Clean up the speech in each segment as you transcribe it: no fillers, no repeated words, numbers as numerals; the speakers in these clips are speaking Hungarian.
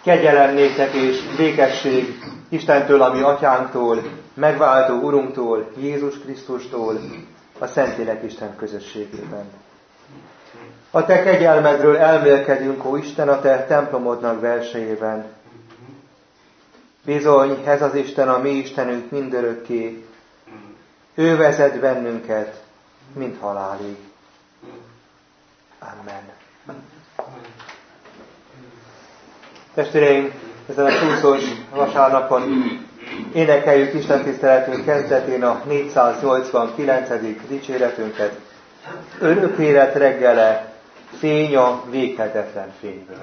Kegyelem néktek és békesség Istentől, a mi atyánktól, megváltó Urunktól, Jézus Krisztustól, a Szentlélek Isten közösségében. A te kegyelmedről elmélkedünk, ó Isten, a te templomodnak belsejében. Bizony, ez az Isten, a mi Istenünk mindörökké. Ő vezet bennünket, mint halálig. Amen. Testvéreim, ezen a csúszós vasárnapon énekeljük Isten tiszteletünk kezdetén a 489. dicséretünket. Örök élet reggele, fény a véghetetlen fényből.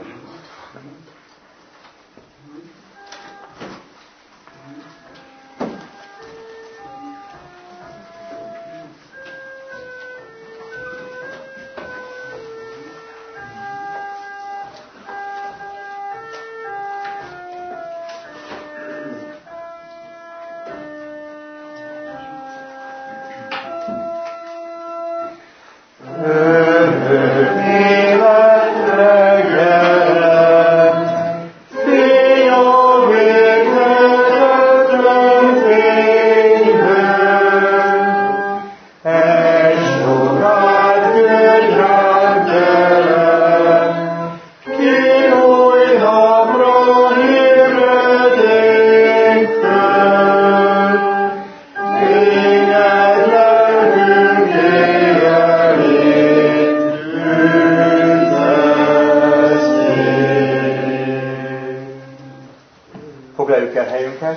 Foglaljuk el helyünket.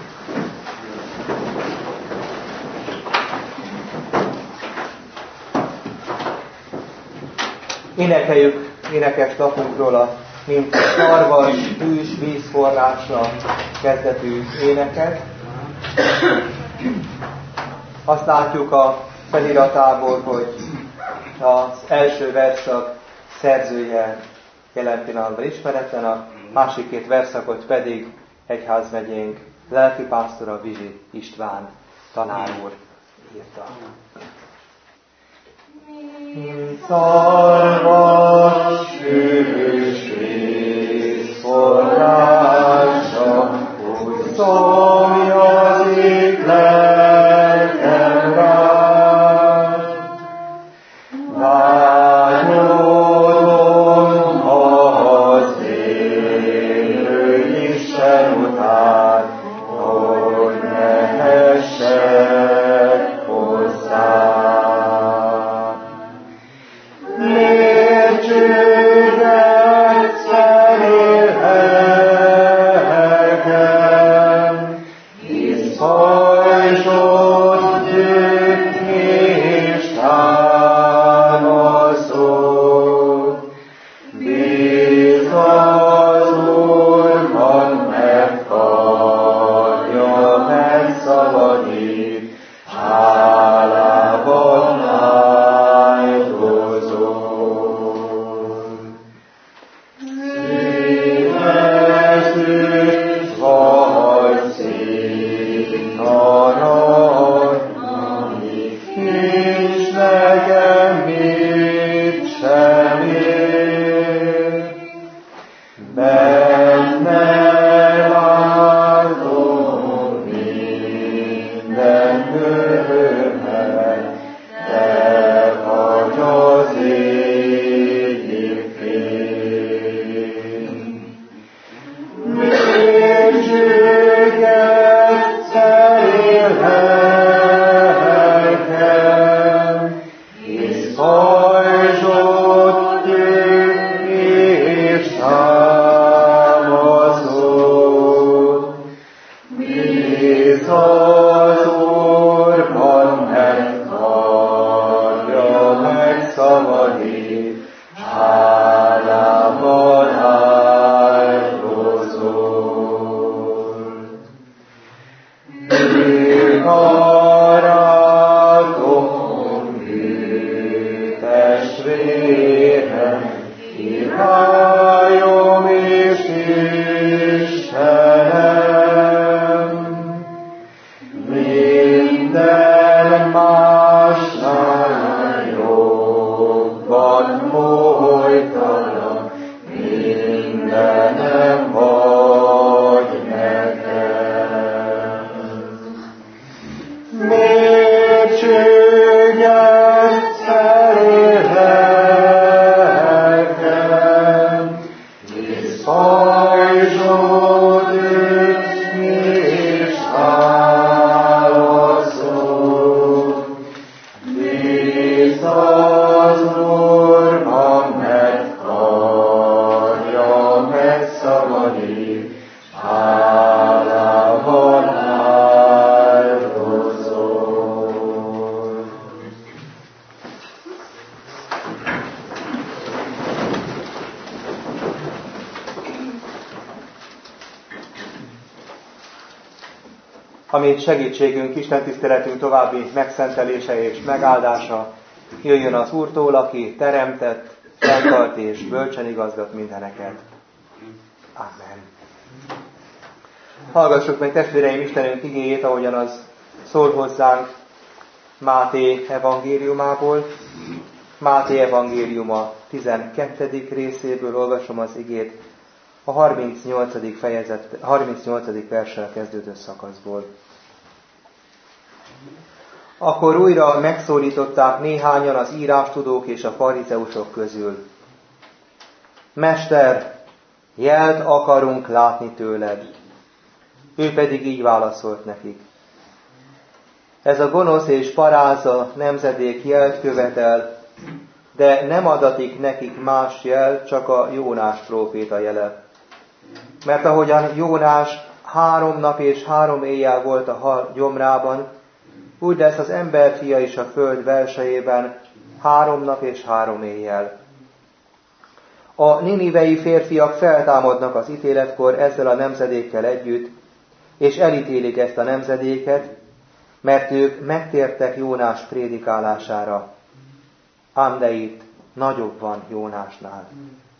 Énekeljük énekes lapunkról a mint szarvas, hűs vízforrásra kezdetű éneket. Azt látjuk a feliratából, hogy az első verszak szerzője jelen pillanatban ismeretlen, a másik két verszakot pedig egyházmegyénk lelkipásztora Vizsi István tanár úr írta. Mint szarvas, hűs víz forrása, úgy szomjazik lelkem rád. Vágyodom az élő Isten után, hogy mehessek hozzá. Mindenem van. amint segítségünk, Isten tiszteletünk további megszentelése és megáldása jöjjön az Úrtól, aki teremtett, fenntart és bölcsen igazgat mindeneket. Amen. Hallgassuk meg, testvéreim, Istenünk igéjét, ahogyan az szól hozzánk Máté evangéliumából. Máté evangéliuma 12. részéből olvasom az igét, a 38. verssel kezdődő szakaszból. Akkor újra megszólították néhányan az írástudók és a farizeusok közül. Mester, jelt akarunk látni tőled. Ő pedig így válaszolt nekik. Ez a gonosz és paráza nemzedék jelt követel, de nem adatik nekik más jel, csak a Jónás próféta jele. Mert ahogyan Jónás 3 nap és 3 éjjel volt a hal gyomrában, úgy lesz az emberfia is a föld belsejében 3 nap és 3 éjjel. A ninivei férfiak feltámadnak az ítéletkor ezzel a nemzedékkel együtt, és elítélik ezt a nemzedéket, mert ők megtértek Jónás prédikálására. Ám de itt nagyobb van Jónásnál.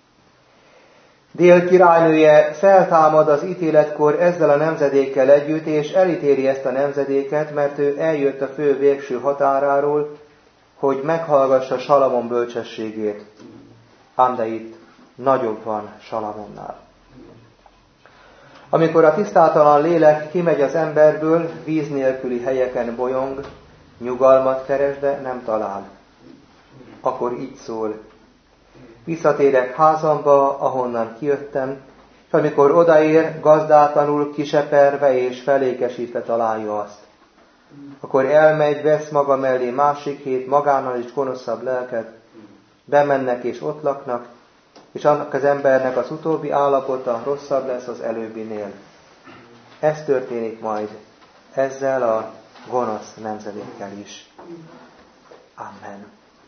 Dél királynője feltámad az ítéletkor ezzel a nemzedékkel együtt, és elítéli ezt a nemzedéket, mert ő eljött a fő végső határáról, hogy meghallgassa Salamon bölcsességét. Ám de itt nagyobb van Salamonnál. Amikor a tisztátalan lélek kimegy az emberből, víz nélküli helyeken bolyong, nyugalmat keres, de nem talál. Akkor így szól. Visszatérek házamba, ahonnan kijöttem, és amikor odaér, gazdátlanul kiseperve és felékesítve találja azt. Akkor elmegy, vesz maga mellé másik 7 magánál is gonoszabb lelket, bemennek és ott laknak, és annak az embernek az utóbbi állapota rosszabb lesz az előbbinél. Ez történik majd ezzel a gonosz nemzedékkel is. Amen.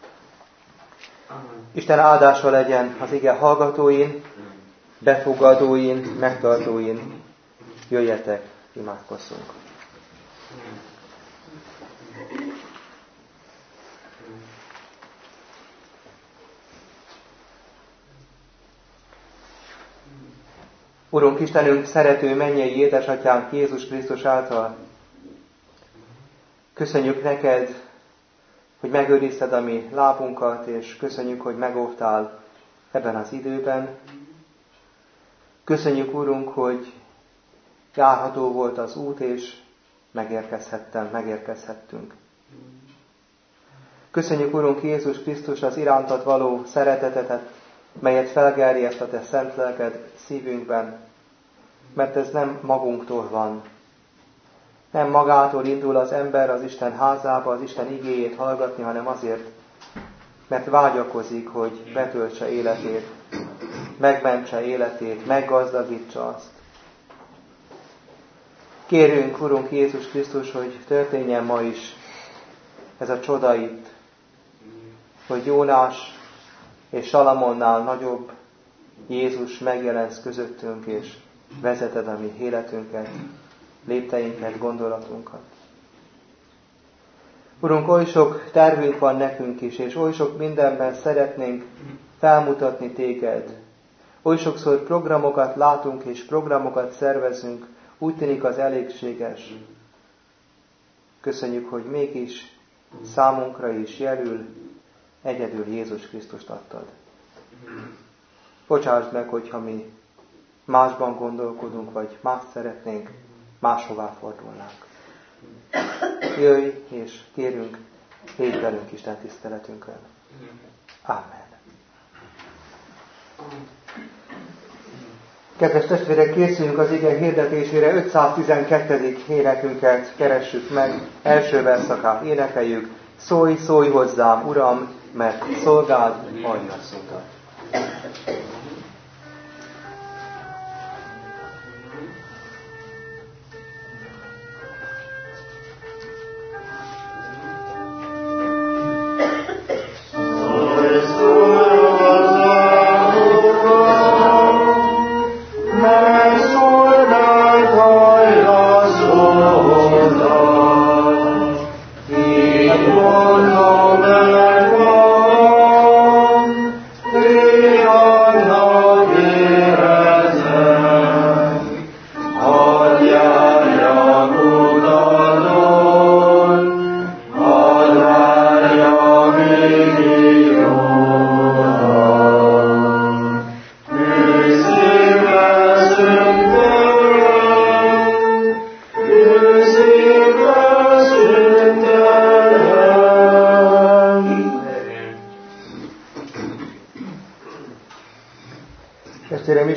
Isten áldása legyen az ige hallgatóin, befogadóin, megtartóin. Jöjjetek, imádkozzunk. Urunk Istenünk, szerető mennyei édesatyánk Jézus Krisztus által, köszönjük neked, hogy megőrizted a mi lábunkat, és köszönjük, hogy megóvtál ebben az időben. Köszönjük, Urunk, hogy járható volt az út, és megérkezhettünk. Köszönjük, Urunk Jézus Krisztus, az irántad való szeretetetet, melyet felgerjeszt a te szent lelked szívünkben, mert ez nem magunktól van. Nem magától indul az ember az Isten házába, az Isten igéjét hallgatni, hanem azért, mert vágyakozik, hogy betöltse életét, megmentse életét, meggazdagítsa azt. Kérünk, Urunk Jézus Krisztus, hogy történjen ma is ez a csoda itt, hogy Jónás és Salamonnál nagyobb Jézus megjelensz közöttünk, és vezeted a mi életünket, lépteinket, gondolatunkat. Urunk, oly sok tervünk van nekünk is, és oly sok mindenben szeretnénk felmutatni téged. Oly sokszor programokat látunk, és programokat szervezünk, úgy tűnik az elégséges. Köszönjük, hogy mégis számunkra is jelül, egyedül Jézus Krisztust adtad. Bocsásd meg, hogyha mi másban gondolkodunk, vagy mást szeretnénk, máshová fordulnánk. Jöjj, és kérünk, légy velünk Isten tiszteletünkön. Amen. Kedves testvérek, készüljünk az ige hirdetésére, 512. énekünket keressük meg, első verszakát énekeljük. Szólj, szólj hozzám, Uram, mert szolgáld hallja szódat. Mert szolgáld hallja szódat.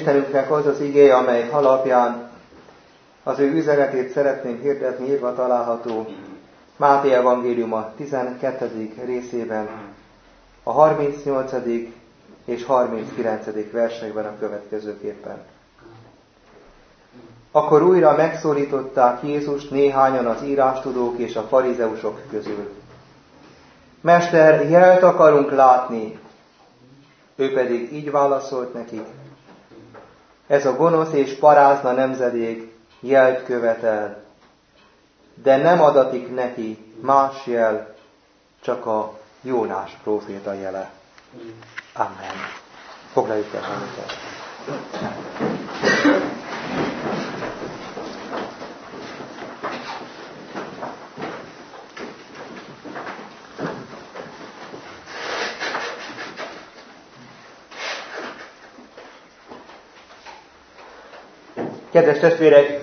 Istenünknek az az igéje, amely alapján az ő üzenetét szeretném hirdetni, írva található Máté evangéliuma 12. részében, a 38. és 39. versekben a következőképpen. Akkor újra megszólították Jézust néhányan az írástudók és a farizeusok közül. Mester, jelt akarunk látni. Ő pedig így válaszolt nekik. Ez a gonosz és parázna nemzedék jelt követel, de nem adatik neki más jel, csak a Jónás próféta jele. Amen. Foglaljuk el magunkat. Kedves testvérek,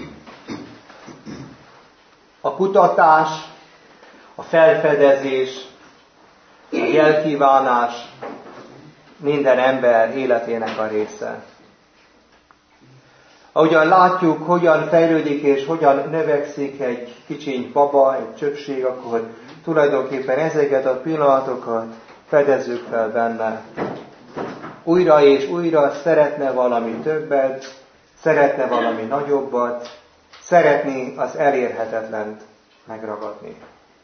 a kutatás, a felfedezés, a jelkívánás minden ember életének a része. Ahogyan látjuk, hogyan fejlődik és hogyan növekszik egy kicsiny baba, egy csöpség, akkor tulajdonképpen ezeket a pillanatokat fedezzük fel benne. Újra és újra szeretne valami többet, szeretne valami nagyobbat, szeretné az elérhetetlent megragadni.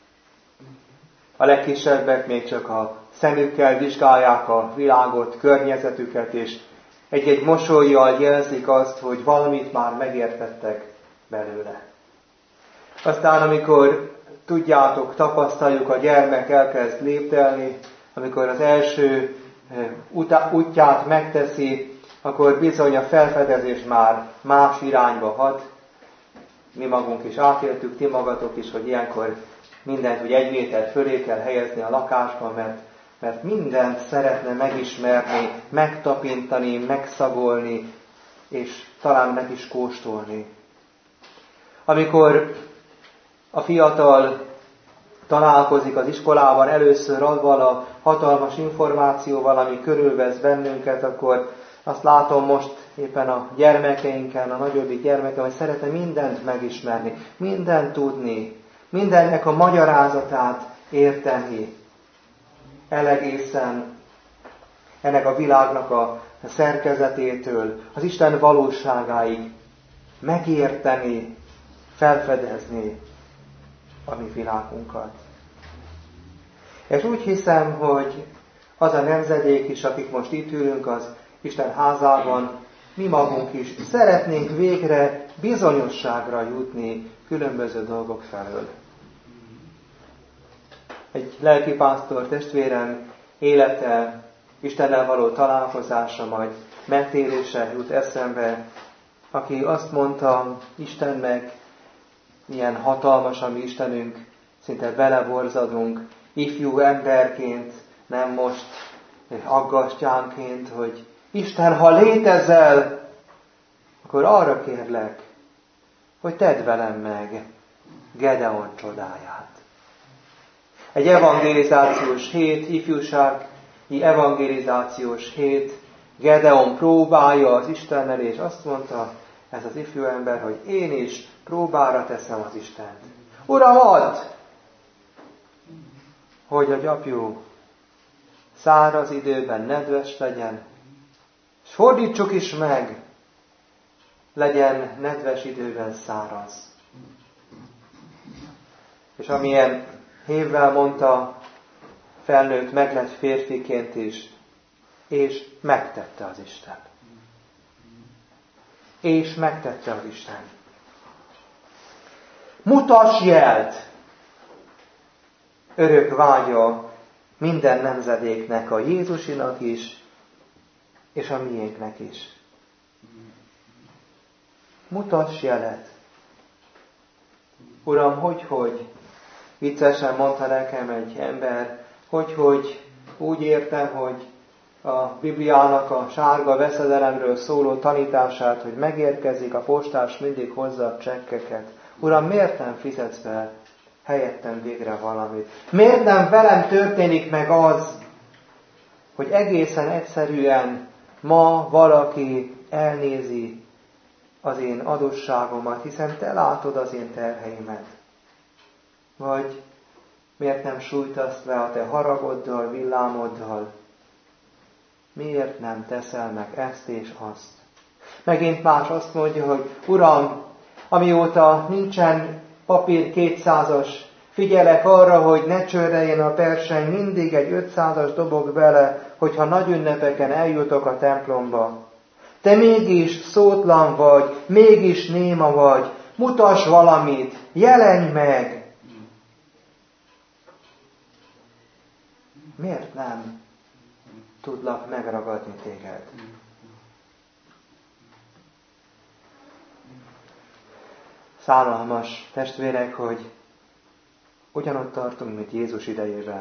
A legkisebbek még csak a szemükkel vizsgálják a világot, környezetüket, és egy-egy mosollyal jelzik azt, hogy valamit már megértettek belőle. Aztán, amikor tudjátok, tapasztaljuk, a gyermek elkezd lépdelni, amikor az első útját megteszi, akkor bizony a felfedezés már más irányba hat. Mi magunk is átéltük, ti magatok is, hogy ilyenkor mindent, hogy 1 méter fölé kell helyezni a lakásban, mert mindent szeretne megismerni, megtapintani, megszagolni, és talán meg is kóstolni. Amikor a fiatal találkozik az iskolában először avval a hatalmas információval, ami körülvesz bennünket, akkor azt látom most éppen a gyermekeinken, a nagyobbik gyermekem, hogy szeretne mindent megismerni, mindent tudni, mindennek a magyarázatát érteni. Elegészen ennek a világnak a szerkezetétől, az Isten valóságáig megérteni, felfedezni a mi világunkat. És úgy hiszem, hogy az a nemzedék is, akik most itt ülünk az Isten házában, mi magunk is szeretnénk végre bizonyosságra jutni különböző dolgok felől. Egy lelkipásztor testvérem élete, Istennel való találkozása, majd megtérése jut eszembe, aki azt mondta, Istennek milyen hatalmas a mi Istenünk, szinte beleborzadunk, ifjú emberként, nem most aggastyánként, hogy Isten, ha létezel, akkor arra kérlek, hogy tedd velem meg Gedeon csodáját. Egy evangelizációs hét, ifjúsági evangelizációs hét, Gedeon próbálja az Istennel, és azt mondta ez az ifjú ember, hogy én is próbára teszem az Istent. Uram, add, hogy a gyapjú száraz időben nedves legyen, és fordítsuk is meg, legyen nedves időben száraz. És amilyen hévvel mondta, felnőtt, meglett férfiként is, és megtette az Isten. És megtette az Isten. Mutass jelt! Örök vágya minden nemzedéknek, a Jézusinak is, és a miénknek is. Mutass jelet! Uram, hogy viccesen mondta nekem egy ember, hogy úgy értem, hogy a Bibliának a sárga veszedelemről szóló tanítását, hogy megérkezik, a postás mindig hozza a csekkeket. Uram, miért nem fizetsz be helyettem végre valamit? Miért nem velem történik meg az, hogy egészen egyszerűen ma valaki elnézi az én adósságomat, hiszen te látod az én terheimet. Vagy miért nem sújtasz le a te haragoddal, villámoddal? Miért nem teszel meg ezt és azt? Megint más azt mondja, hogy Uram, amióta nincsen papír 200-as, figyelek arra, hogy ne csörreljen a perseny, mindig egy 500-as dobok bele, hogyha nagy ünnepeken eljutok a templomba. Te mégis szótlan vagy, mégis néma vagy, mutass valamit, jelenj meg! Miért nem tudlak megragadni téged? Szánalmas, testvérek, hogy ugyanott tartunk, mint Jézus idejében.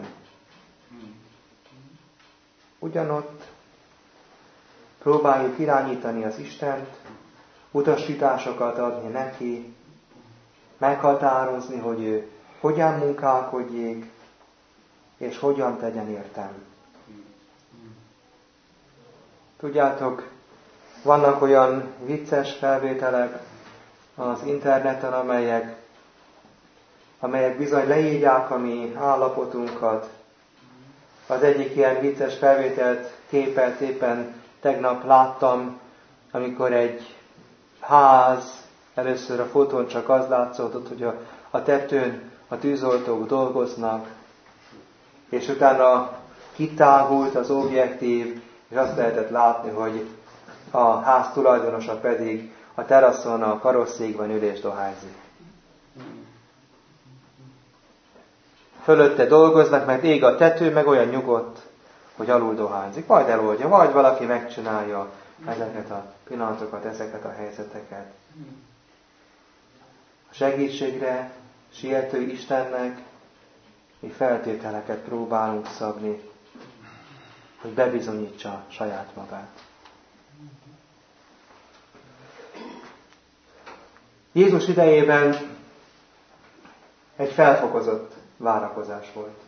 Ugyanott próbáljuk irányítani az Istent, utasításokat adni neki, meghatározni, hogy ő hogyan munkálkodjék, és hogyan tegyen értem. Tudjátok, vannak olyan vicces felvételek az interneten, amelyek bizony leírják a mi állapotunkat. Az egyik ilyen vicces felvételt, képet éppen tegnap láttam, amikor egy ház, először a fotón csak az látszott, hogy a tetőn a tűzoltók dolgoznak, és utána kitágult az objektív, és azt lehetett látni, hogy a ház tulajdonosa pedig a teraszon a karosszékban ül és dohányzik. Fölötte dolgoznak, mert ég a tető, meg olyan nyugodt, hogy alul dohányzik. Majd eloldja, vagy valaki megcsinálja ezeket a pillanatokat, ezeket a helyzeteket. A segítségre siető Istennek mi feltételeket próbálunk szabni, hogy bebizonyítsa saját magát. Jézus idejében egy felfokozott várakozás volt.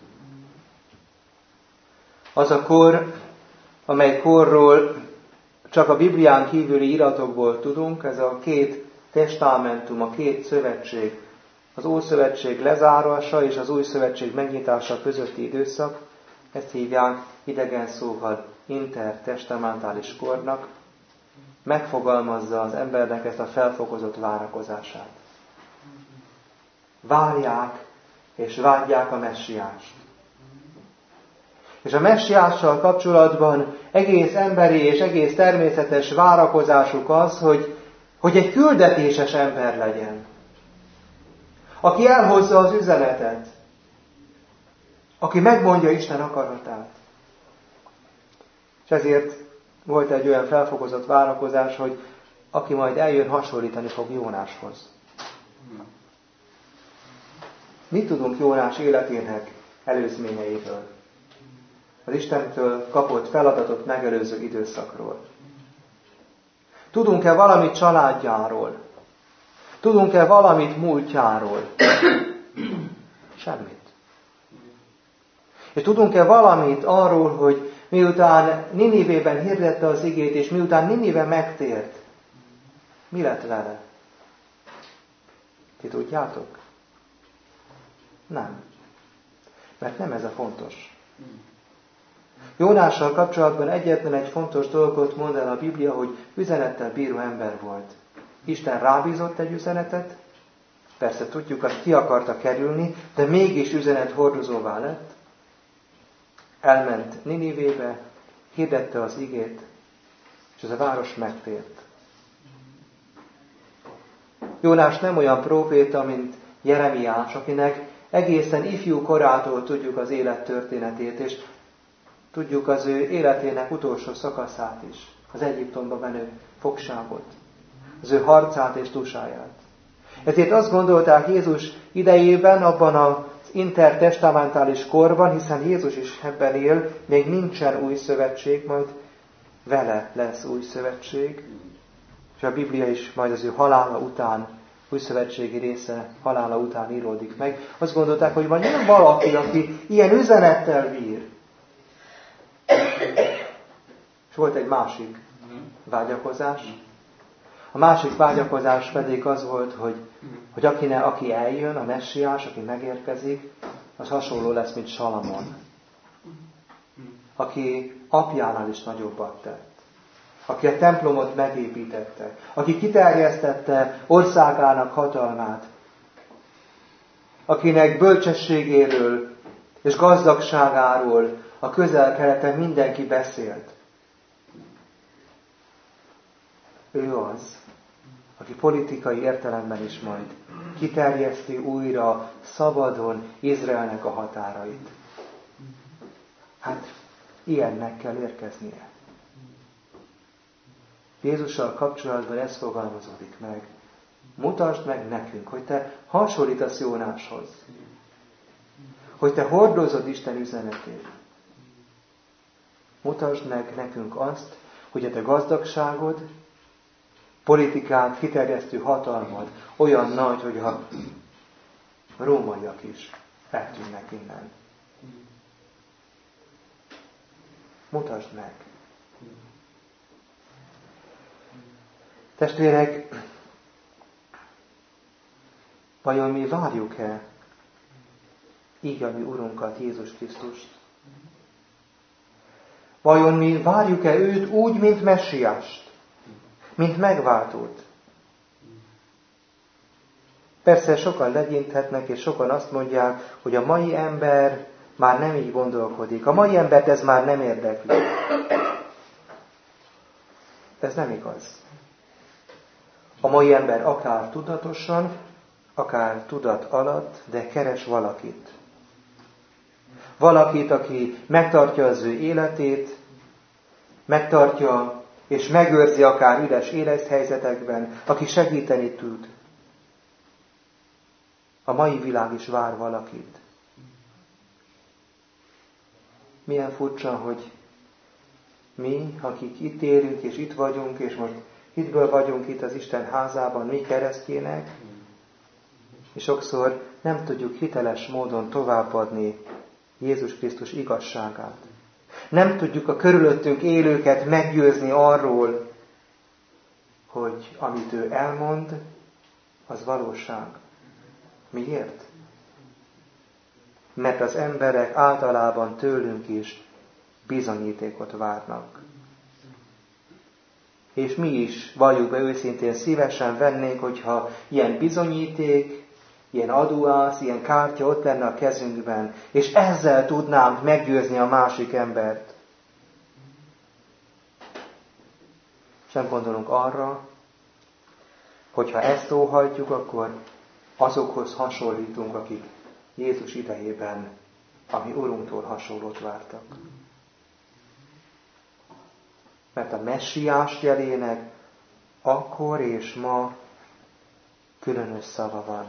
Az a kor, amely korról csak a Biblián kívüli iratokból tudunk, ez a két testamentum, a két szövetség, az Ószövetség lezárása és az Új Szövetség megnyitása közötti időszak, ezt hívják idegen szóval intertestamentális kornak, megfogalmazza az embernek ezt a felfokozott várakozását. Várják és vágyják a messiást. És a messiással kapcsolatban egész emberi és egész természetes várakozásuk az, hogy egy küldetéses ember legyen, aki elhozza az üzenetet, aki megmondja Isten akaratát. És ezért volt egy olyan felfokozott várakozás, hogy aki majd eljön, hasonlítani fog Jónáshoz. Mit tudunk Jónás életének előzményeiről? Az Istentől kapott feladatot megelőző időszakról. Tudunk-e valamit családjáról? Tudunk-e valamit múltjáról? Semmit. És tudunk-e valamit arról, hogy miután Ninivében hirdette az igét, és miután Ninive megtért, mi lett vele? Ti tudjátok? Nem. Mert nem ez a fontos. Jónással kapcsolatban egyetlen egy fontos dolgot mond el a Biblia, hogy üzenettel bíró ember volt. Isten rábízott egy üzenetet, persze tudjuk, azt ki akarta kerülni, de mégis üzenet hordozóvá lett. Elment Ninivébe, hirdette az igét, és ez a város megtért. Jónás nem olyan próféta, mint Jeremiás, akinek egészen ifjú korától tudjuk az élet történetét, és tudjuk az ő életének utolsó szakaszát is, az Egyiptomba menő fogságot, az ő harcát és tusáját. Ezért azt gondolták Jézus idejében, abban az intertestamentális korban, hiszen Jézus is ebben él, még nincsen új szövetség, majd vele lesz új szövetség, és a Biblia is majd az ő halála után, új szövetségi része halála után íródik meg. Azt gondolták, hogy majd nem valaki, aki ilyen üzenettel bír. És volt egy másik vágyakozás. A másik vágyakozás pedig az volt, hogy aki eljön, a messiás, aki megérkezik, az hasonló lesz, mint Salamon, aki apjánál is nagyobbat tett, aki a templomot megépítette, aki kiterjesztette országának hatalmát, akinek bölcsességéről és gazdagságáról a Közel-Keleten mindenki beszélt. Ő az, aki politikai értelemben is majd kiterjeszti újra szabadon Izraelnek a határait. Hát ilyennek kell érkeznie. Jézussal kapcsolatban ez fogalmazódik meg. Mutasd meg nekünk, hogy te hasonlítasz Jónáshoz. Hogy te hordozod Isten üzenetét. Mutasd meg nekünk azt, hogy a te gazdagságod, politikát, kiterjesztő hatalmad olyan nagy, hogy a rómaiak is eltűnnek innen. Mutasd meg. Testvérek, vajon mi várjuk-e így a mi Urunkat, Jézus Krisztust? Vajon mi várjuk-e őt úgy, mint messiást, mint megváltót? Persze sokan legyinthetnek, és sokan azt mondják, hogy a mai ember már nem így gondolkodik. A mai embert ez már nem érdekli. Ez nem igaz. A mai ember akár tudatosan, akár tudat alatt, de keres valakit. Valakit, aki megtartja az ő életét, megtartja és megőrzi akár üres élethelyzetekben, aki segíteni tud. A mai világ is vár valakit. Milyen furcsa, hogy mi, akik itt élünk és itt vagyunk, és most hitből vagyunk itt az Isten házában, mi keresztjének, és sokszor nem tudjuk hiteles módon továbbadni Jézus Krisztus igazságát. Nem tudjuk a körülöttünk élőket meggyőzni arról, hogy amit ő elmond, az valóság. Miért? Mert az emberek általában tőlünk is bizonyítékot várnak. És mi is, valljuk be őszintén, szívesen vennénk, hogyha ilyen bizonyíték, ilyen adóász, ilyen kártya ott lenne a kezünkben, és ezzel tudnánk meggyőzni a másik embert. Sem gondolunk arra, hogyha ezt óhajtjuk, akkor azokhoz hasonlítunk, akik Jézus idejében a mi Urunktól hasonlót vártak. Mert a messiás jelének akkor és ma különös szava van.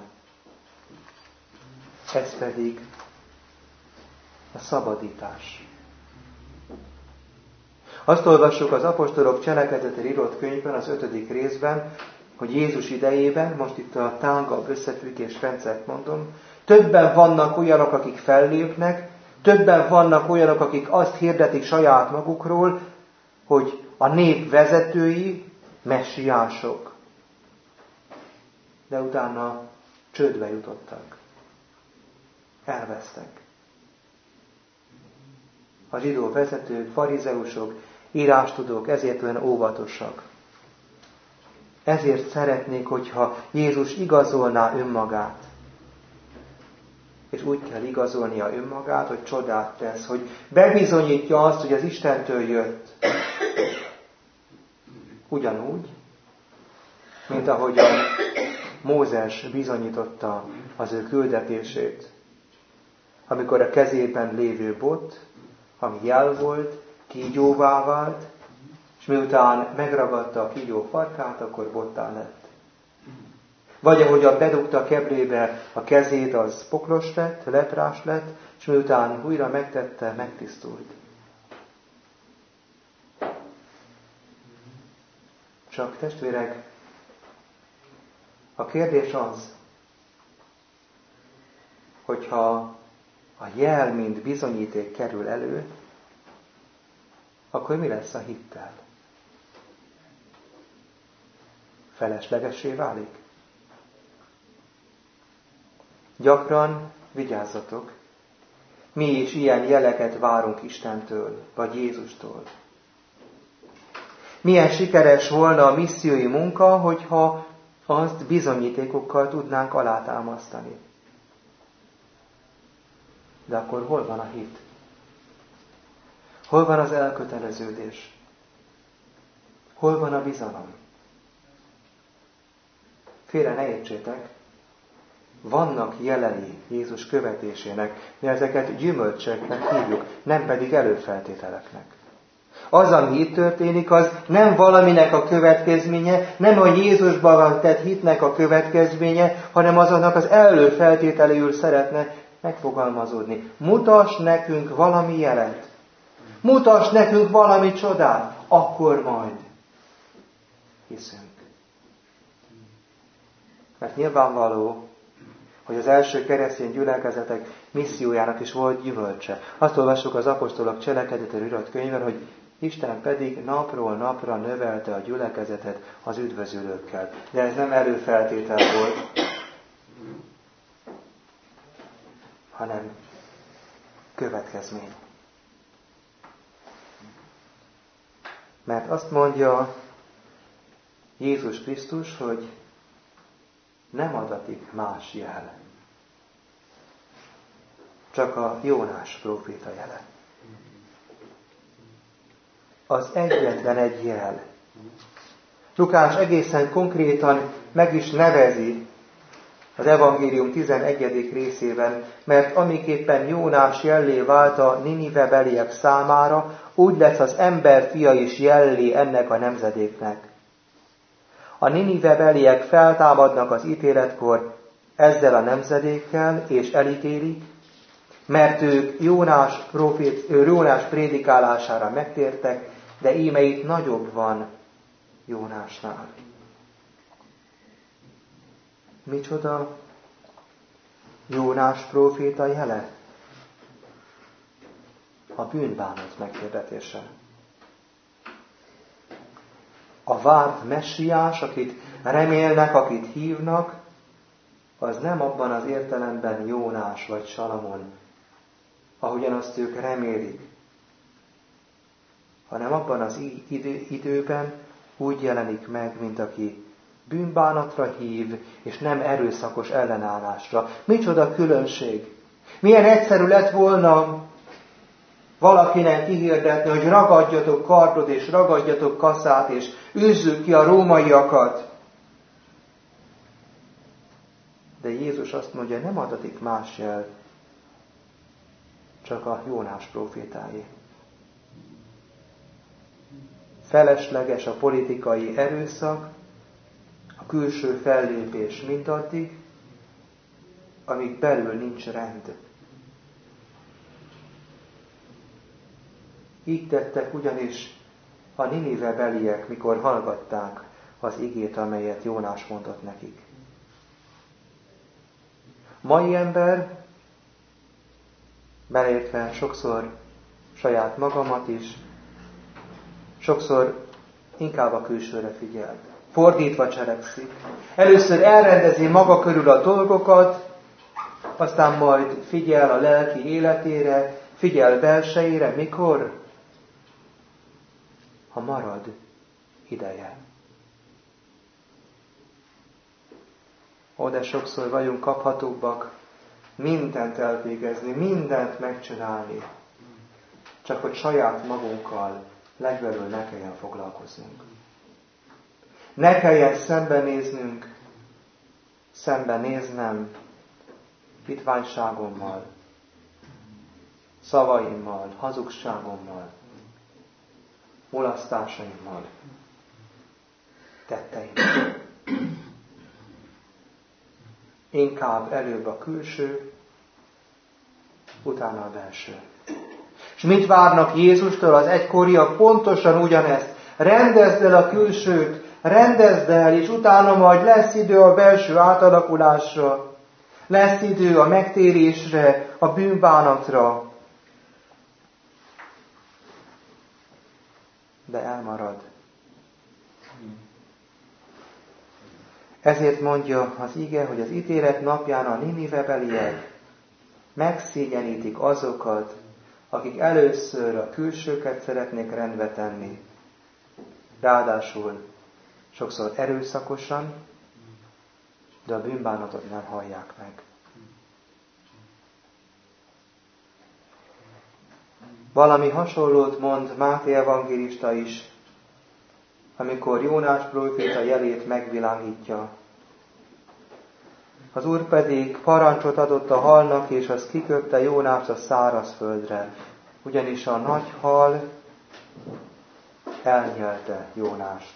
Ez pedig a szabadítás. Azt olvassuk az apostolok cselekedetére írott könyvben, az 5. részben, hogy Jézus idejében, most itt a tágabb összefüggés rendszert mondom, többen vannak olyanok, akik fellépnek, többen vannak olyanok, akik azt hirdetik saját magukról, hogy a nép vezetői messiások. De utána csődbe jutottak. Elvesztek. A zsidó vezetők, farizeusok, írástudók ezért olyan óvatosak. Ezért szeretnék, hogyha Jézus igazolná önmagát. És úgy kell igazolnia önmagát, hogy csodát tesz, hogy bebizonyítja azt, hogy az Istentől jött. Ugyanúgy, mint ahogyan Mózes bizonyította az ő küldetését. Amikor a kezében lévő bot, ami jel volt, kígyóvá vált, és miután megragadta a kígyó farkát, akkor bottá lett. Vagy ahogyan bedugta a keblébe a kezét, az poklos lett, leprás lett, és miután újra megtette, megtisztult. Csak testvérek, a kérdés az, hogyha a jel, mint bizonyíték kerül elő, akkor mi lesz a hittel? feleslegessé válik? Gyakran, vigyázzatok, mi is ilyen jeleket várunk Istentől, vagy Jézustól. Milyen sikeres volna a missziói munka, hogyha azt bizonyítékokkal tudnánk alátámasztani. De akkor hol van a hit? Hol van az elköteleződés? Hol van a bizalom? Félre ne értsétek, vannak jelei Jézus követésének, mi ezeket gyümölcseknek hívjuk, nem pedig előfeltételeknek. Az, ami itt történik, az nem valaminek a következménye, nem a Jézusban tett hitnek a következménye, hanem azonnak az előfeltételéül szeretne megfogalmazódni. Mutass nekünk valami jelet. Mutass nekünk valami csodát, akkor majd hiszünk. Mert nyilvánvaló, hogy az első keresztény gyülekezetek missziójának is volt gyümölcse. Azt olvassuk az apostolok cselekedetéről írott könyvben, hogy Isten pedig napról napra növelte a gyülekezetet az üdvözülőkkel. De ez nem előfeltétel volt, hanem következmény. Mert azt mondja Jézus Krisztus, hogy nem adatik más jel, csak a Jónás próféta jele. Az egyetlen egy jel. Lukás egészen konkrétan meg is nevezi az evangélium 11. részében, mert amiképpen Jónás jellé vált a Ninive beliek számára, úgy lesz az ember fia is jellé ennek a nemzedéknek. A Ninive beliek feltámadnak az ítéletkor ezzel a nemzedékkel, és elítélik, mert ők Jónás prédikálására megtértek, de íme itt nagyobb van Jónásnál. Micsoda Jónás próféta jele? A bűnbánat meghirdetése. A várt messiás, akit remélnek, akit hívnak, az nem abban az értelemben Jónás vagy Salamon, ahogyan azt ők remélik, hanem abban az időben úgy jelenik meg, mint aki bűnbánatra hív, és nem erőszakos ellenállásra. Micsoda különbség! Milyen egyszerű lett volna valakinek kihirdetni, hogy ragadjatok kardot, és ragadjatok kaszát, és űzzük ki a rómaiakat. De Jézus azt mondja, nem adatik más jel, csak a Jónás prófétáé. Felesleges a politikai erőszak, a külső fellépés mindaddig, amíg belül nincs rend. Így tettek ugyanis a Ninive beliek, mikor hallgatták az igét, amelyet Jónás mondott nekik. Mai ember, beleértve sokszor saját magamat is, sokszor inkább a külsőre figyel. Fordítva cselekszik. Először elrendezi maga körül a dolgokat, aztán majd figyel a lelki életére, figyel belsejére. Mikor? Ha marad ideje. De sokszor vagyunk kaphatóbbak mindent elvégezni, mindent megcsinálni, csak hogy saját magunkkal legbelül ne kelljen foglalkoznunk. Ne kelljen szembenéznem hitványságommal, szavaimmal, hazugságommal, mulasztásaimmal, tetteimmel. Inkább előbb a külső, utána a belső. És mit várnak Jézustól az egykoriak? Pontosan ugyanezt. Rendezd el a külsőt, rendezd el, és utána majd lesz idő a belső átalakulásra, lesz idő a megtérésre, a bűnbánatra. De elmarad. Ezért mondja az ige, hogy az ítélet napján a ninivebeliek megszégyenítik azokat, akik először a külsőket szeretnék rendbe tenni. Ráadásul sokszor erőszakosan, de a bűnbánatot nem hallják meg. Valami hasonlót mond Máté evangélista is, amikor Jónás próféta jelét megvilágítja. Az Úr pedig parancsot adott a halnak, és az kiköpte Jónást a szárazföldre, ugyanis a nagy hal elnyelte Jónást.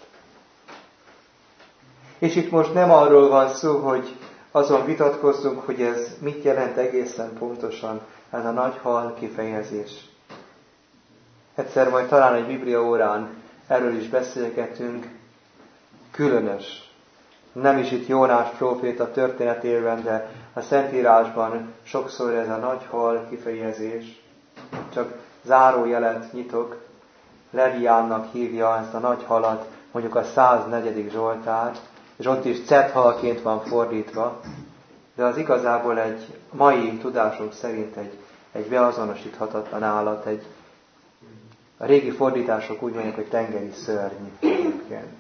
És itt most nem arról van szó, hogy azon vitatkozzunk, hogy ez mit jelent egészen pontosan, ez a nagy hal kifejezés. Egyszer majd talán egy Biblia órán erről is beszélgetünk, különös. Nem is itt Jónás próféta történetében, de a Szentírásban sokszor ez a nagy hal kifejezés. Csak zárójelet nyitok. Leviánnak hívja ezt a nagy halat, mondjuk a 104. Zsoltár, és ott is cethalként van fordítva, de az igazából egy mai tudásunk szerint egy beazonosíthatatlan állat, a régi fordítások úgy mondják, hogy tengeri szörny egyébként.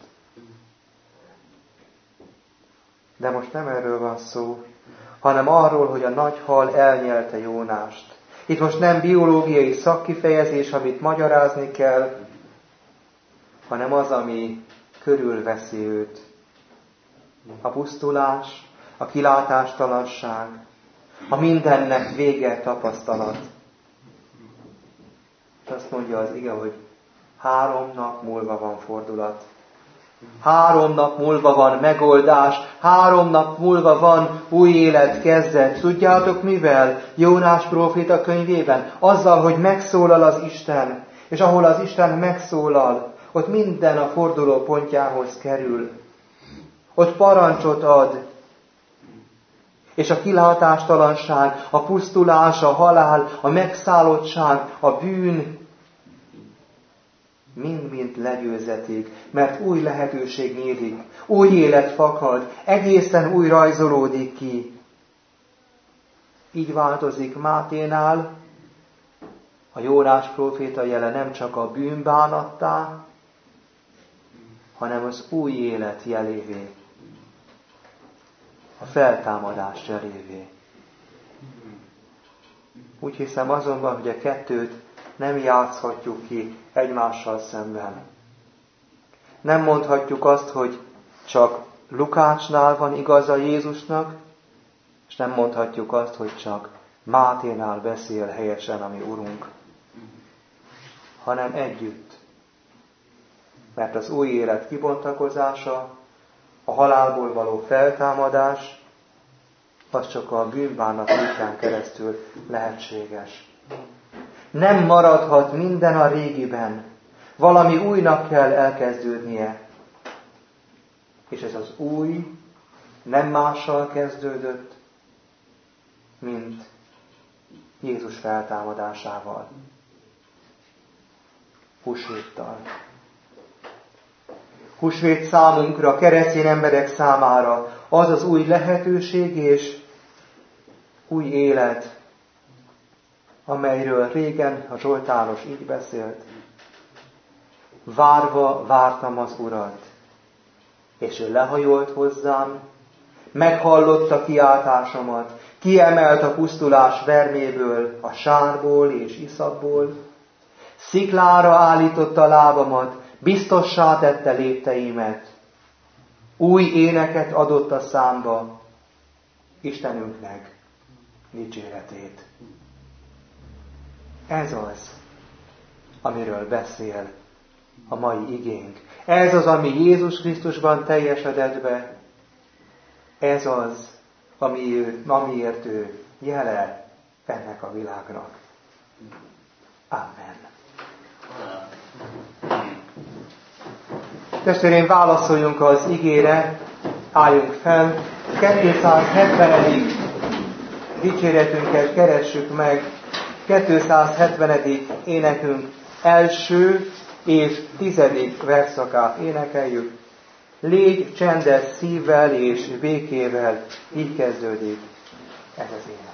De most nem erről van szó, hanem arról, hogy a nagy hal elnyelte Jónást. Itt most nem biológiai szakkifejezés, amit magyarázni kell, hanem az, ami körülveszi őt. A pusztulás, a kilátástalanság, a mindennek vége tapasztalat. És azt mondja az ige, hogy 3 nap múlva van fordulat. 3 nap múlva van megoldás, 3 nap múlva van új élet kezdet. Tudjátok mivel? Jónás próféta könyvében. Azzal, hogy megszólal az Isten. És ahol az Isten megszólal, ott minden a forduló pontjához kerül. Ott parancsot ad. És a kilátástalanság, a pusztulás, a halál, a megszállottság, a bűn mind-mind legyőzetik, mert új lehetőség nyílik, új élet fakad, egészen új rajzolódik ki. Így változik Máténál a Jónás próféta jele nem csak a bűnbánattá, hanem az új élet jelévé, a feltámadás jelévé. Úgy hiszem azonban, hogy a kettőt nem játszhatjuk ki egymással szemben. Nem mondhatjuk azt, hogy csak Lukácsnál van igaza Jézusnak, és nem mondhatjuk azt, hogy csak Máténál beszél helyesen a mi Urunk, hanem együtt. Mert az új élet kibontakozása, a halálból való feltámadás, az csak a bűnbánat útján keresztül lehetséges. Nem maradhat minden a régiben. Valami újnak kell elkezdődnie. És ez az új nem mással kezdődött, mint Jézus feltámadásával. Húsvéttal. Húsvét számunkra, keresztény emberek számára az az új lehetőség és új élet, amelyről régen a zsoltáros így beszélt. Várva vártam az Urat, és ő lehajolt hozzám, meghallotta kiáltásomat, kiemelt a pusztulás verméből, a sárból és iszapból, sziklára állította lábamat, biztossá tette lépteimet, új éneket adott a számba, Istenünknek dicséretét. Ez az, amiről beszél a mai igénk. Ez az, ami Jézus teljesedett be. Ez az, amiért ő jele ennek a világnak. Amen. Testvérén, válaszoljunk az igére, álljunk fel, 270. dicséretünket keressük meg, 270. énekünk első és 10. versszakát énekeljük. Légy csendes szívvel és békével. Így kezdődik ez az élet.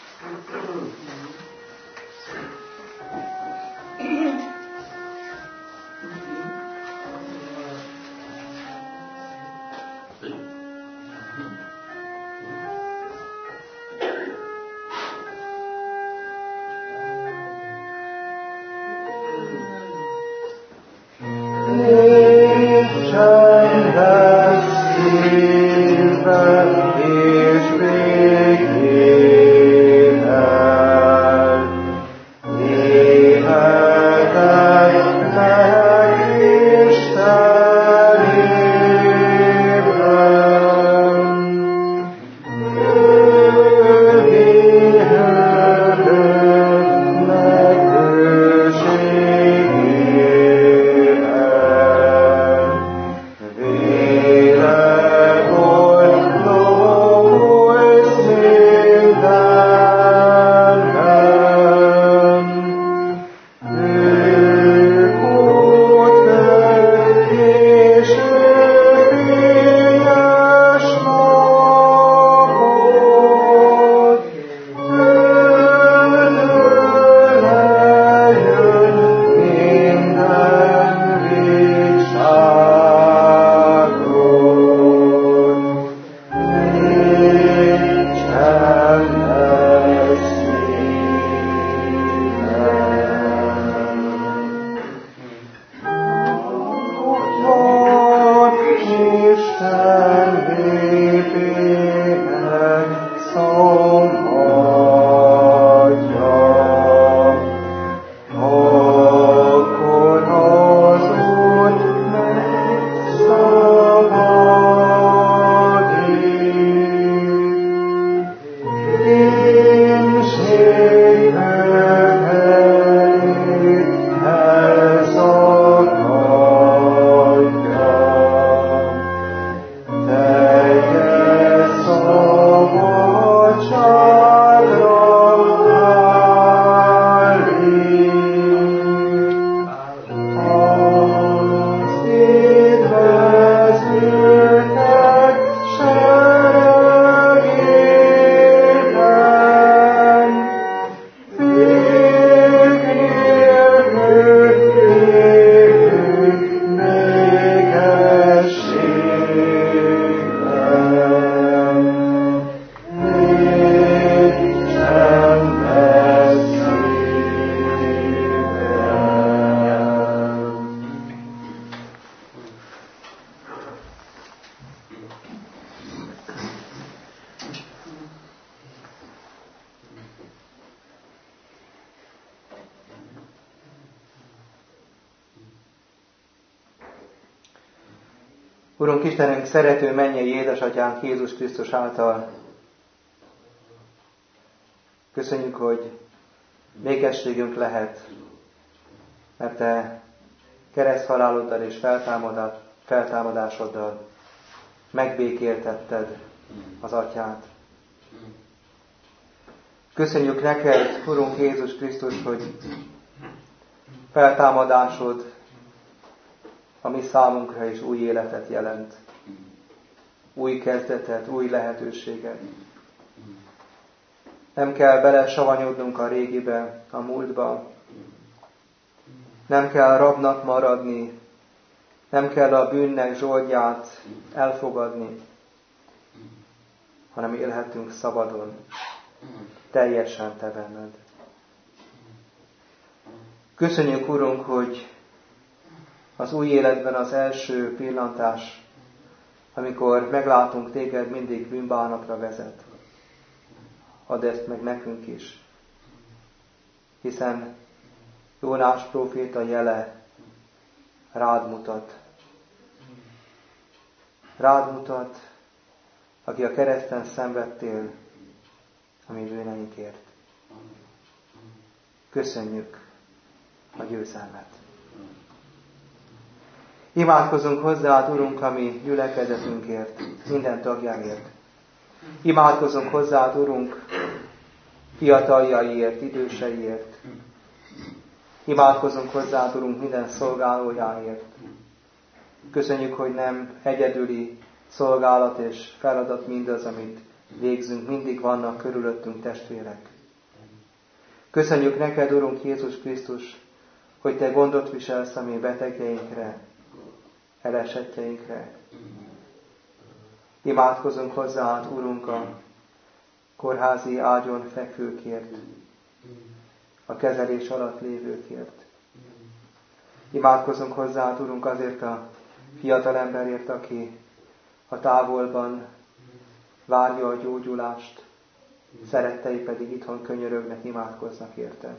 Urunk Istenünk, szerető mennyei édesatyánk Jézus Krisztus által köszönjük, hogy békességünk lehet, mert Te kereszthaláloddal és feltámadásoddal megbékéltetted az Atyát. Köszönjük neked, Urunk Jézus Krisztus, hogy feltámadásod a mi számunkra is új életet jelent. Új kezdetet, új lehetőséget. Nem kell belesavanyodnunk a régibe, a múltba. Nem kell rabnak maradni. Nem kell a bűnnek zsoldját elfogadni, hanem élhetünk szabadon, teljesen Te benned. Köszönjük, Urunk, hogy az új életben az első pillantás, amikor meglátunk Téged, mindig bűnbánatra vezet. Add ezt meg nekünk is. Hiszen Jónás próféta jele rád mutat. Rád mutat, aki a kereszten szenvedtél a mi bűneinkért. Köszönjük a győzelmet. Imádkozunk hozzád, Urunk, a mi gyülekezetünkért, minden tagjáért. Imádkozunk hozzád, Urunk, fiataljaiért, időseiért. Imádkozunk hozzád, Urunk, minden szolgálójáért. Köszönjük, hogy nem egyedüli szolgálat és feladat mindaz, amit végzünk. Mindig vannak körülöttünk testvérek. Köszönjük neked, Urunk Jézus Krisztus, hogy te gondot viselsz a mi betegjeinkre, elesettjeinkre. Imádkozunk hozzád, Urunk, a kórházi ágyon fekvőkért, a kezelés alatt lévőkért. Imádkozunk hozzád, Urunk, azért a fiatalemberért, aki a távolban várja a gyógyulást, szerettei pedig itthon könyörögnek, imádkoznak érte.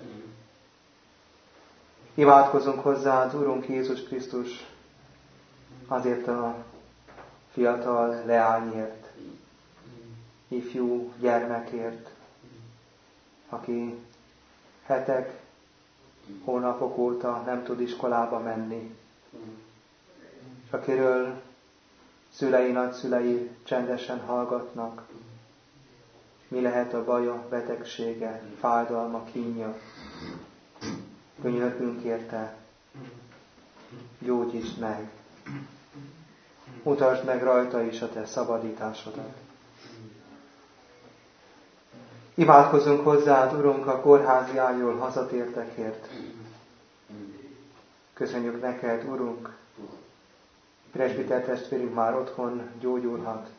Imádkozunk hozzád, Urunk Jézus Krisztus, azért a fiatal leányért, ifjú gyermekért, aki hetek, hónapok óta nem tud iskolába menni, és akiről szülei, nagyszülei csendesen hallgatnak, mi lehet a baja, betegsége, fájdalma, kínja. Könyörgünk érte, gyógyítsd meg, mutasd meg rajta is a te szabadításodat. Imádkozunk hozzád, Urunk, a kórházi ágyról hazatértekért. Köszönjük neked, Urunk, presbiter testvérünk már otthon gyógyulhat.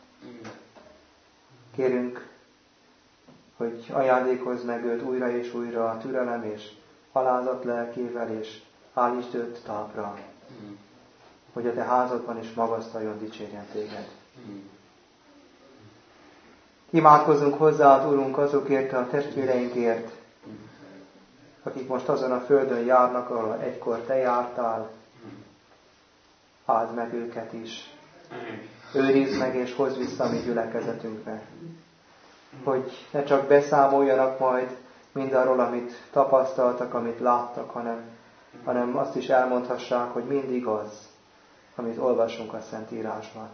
Kérünk, hogy ajándékozz meg őt újra és újra a türelem és alázat lelkével, és állítsd őt talpra, hogy a te házadban is magasztaljon, dicsérjen téged. Imádkozzunk hozzád, Urunk, azokért a testvéreinkért, akik most azon a földön járnak, ahol egykor te jártál. Áld meg őket is. Őrizd meg és hozz vissza a mi gyülekezetünkbe. Hogy ne csak beszámoljanak majd mindarról, amit tapasztaltak, amit láttak, hanem azt is elmondhassák, hogy mindig az, amit olvasunk a Szentírásban.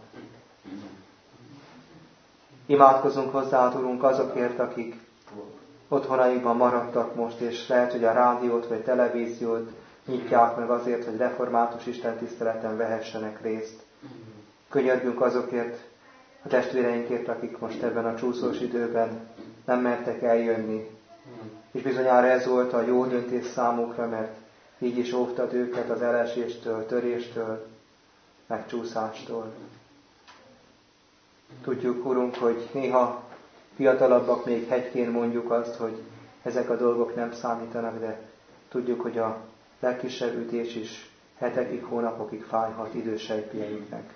Imádkozunk hozzád, Urunk, azokért, akik otthonaikban maradtak most, és lehet, hogy a rádiót vagy televíziót nyitják meg azért, hogy református istentiszteleten vehessenek részt. Könyörgünk azokért, a testvéreinkért, akik most ebben a csúszós időben nem mertek eljönni. És bizonyára ez volt a jó döntés számukra, mert így is óvtad őket az eleséstől, töréstől, megcsúszástól. Tudjuk, Urunk, hogy néha fiatalabbak még hegykén mondjuk azt, hogy ezek a dolgok nem számítanak, de tudjuk, hogy a legkisebb ütés is hetekig, hónapokig fájhat idősejtjeinknek.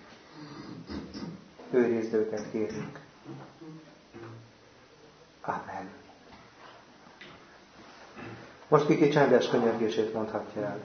Őrizd őket, kérünk. Amen. Most kiki csendes könyörgését mondhatja el.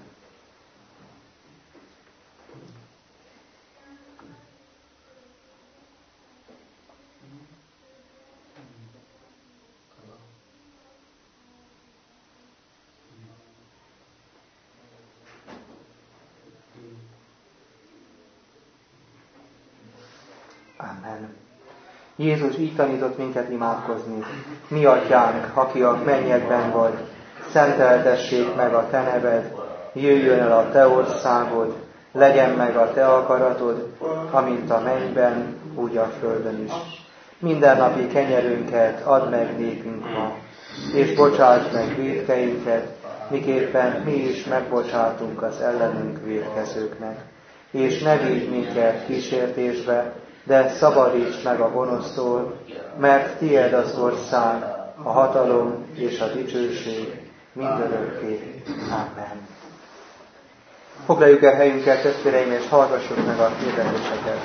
Amen. Jézus így tanított minket imádkozni. Mi atyánk, aki a mennyekben vagy, szenteltessék meg a te neved, jöjjön el a te országod, legyen meg a te akaratod, amint a mennyben, úgy a földön is. Mindennapi kenyerünket add meg nékünk ma, és bocsáss meg vétkeinket, miképpen mi is megbocsátunk az ellenünk vétkezőknek. És ne vigy minket kísértésbe, de szabadíts meg a gonosztól, mert tied az ország, a hatalom és a dicsőség mindörökké. Amen. Foglaljuk el helyünket, testvéreim, és hallgassuk meg a hirdetéseket.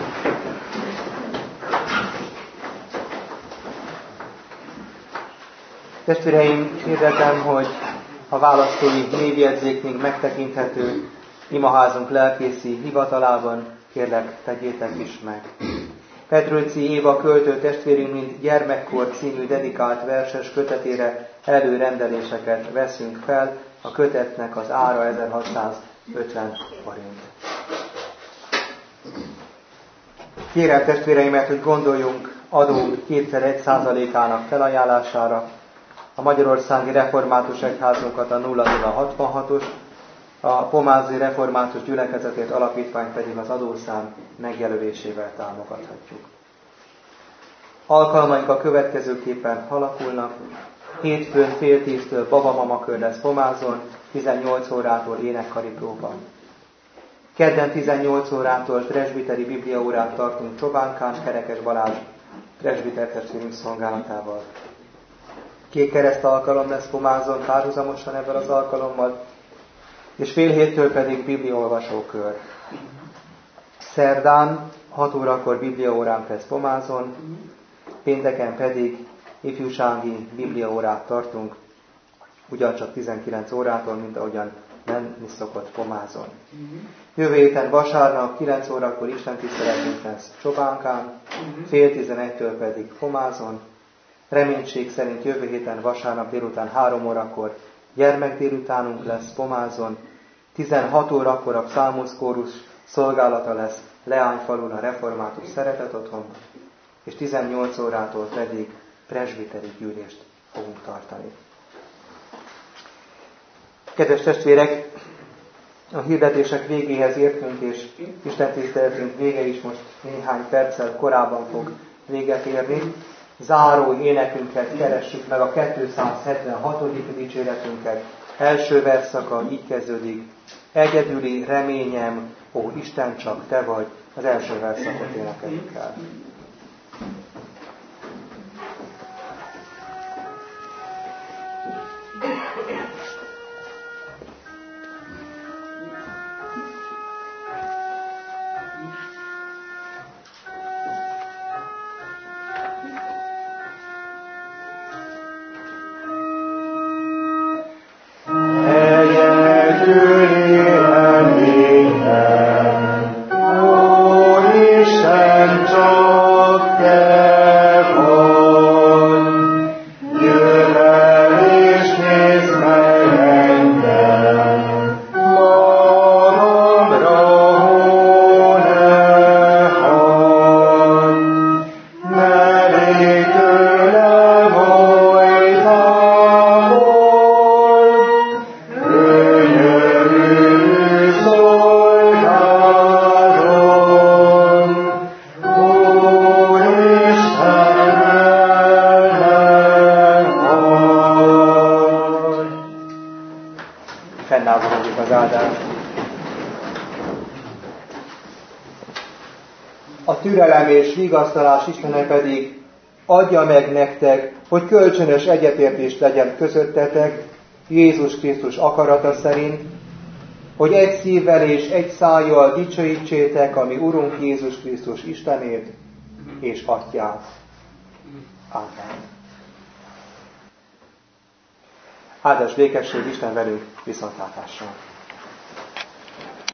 Testvéreim, hirdetem, hogy a választói névjegyzék még megtekinthető imaházunk lelkészi hivatalában, kérlek, tegyétek is meg. Petrőci Éva költő testvérünk, mint Gyermekkor című dedikált verses kötetére előrendeléseket veszünk fel, a kötetnek az ára 1650 forint. Kérem testvéreimet, hogy gondoljunk adónk 2,1%-ának felajánlására, a Magyarországi Református Egyházunkat a 0066-os, a Pomázi Református Gyülekezetért Alapítvány pedig az adószám megjelölésével támogathatjuk. Alkalmaink a következőképpen alakulnak. Hétfőn fél 10-től babamamakör lesz Pomázon, 18 órától énekkari próba. Kedden 18 órától presbiteri bibliaórát tartunk Csobánkán, Kerekes Balázs presbitertestvérünk szolgálatával. Kék kereszt alkalom lesz Pomázon párhuzamosan ebben az alkalommal, és fél 7-től pedig bibliaolvasókör. Szerdán 6 órakor bibliaóránk lesz Pomázon, pénteken pedig ifjúsági bibliaórát tartunk, ugyancsak 19 órától, mint ahogyan menni szokott Pomázon. Jövő héten vasárnap 9 órakor istentiszteletünk lesz Csobánkán, fél 11-től pedig Pomázon. Reménység szerint jövő héten vasárnap délután 3 órakor gyermekdélutánunk lesz Pomázon, 16 órakor a Psalmus kórus szolgálata lesz Leányfalun a Református Szeretet Otthon, és 18 órától pedig presbiteri gyűlést fogunk tartani. Kedves testvérek, a hirdetések végéhez értünk, és istentiszteletünk vége is most néhány perccel korábban fog véget érni. Záró énekünket keressük meg, a 276. dicséretünket. Első versszaka így kezdődik: Egyedüli reményem, ó Isten, csak te vagy. Az első versszakot énekeljük el. A türelem és vigasztalás Istene pedig adja meg nektek, hogy kölcsönös egyetértés legyen közöttetek Jézus Krisztus akarata szerint, hogy egy szívvel és egy szájjal dicsőítsétek a mi Urunk Jézus Krisztus Istenét és Atyát. Ámen. Áldás békesség Isten velünk, viszontlátásra!